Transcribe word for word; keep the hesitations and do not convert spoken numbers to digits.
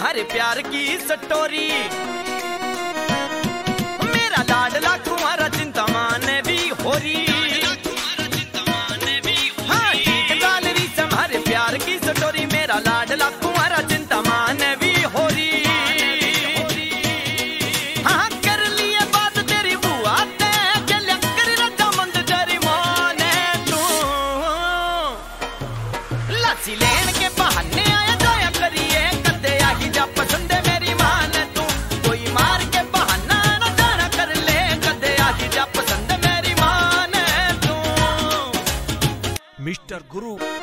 तुम्हारे प्यार की स्टोरी। मेरा लाडला कुंवारा चिंता माने भी हो रही। हाँ ठीक गाल रही तुम्हारे प्यार की स्टोरी। मेरा लाडला कुंवारा चिंता माने भी हो रही। हाँ कर लिए बात तेरी बुआ ते चलिया कर रजा मंद तेरी माने तू। लस्सी लेन के बहाने आया जाया करिए कदे आही जा पसंद मेरी माने तू। कोई मार के बहाना न जाना कर ले कदे आही जा पसंद मेरी माने तू। मिस्टर गुरु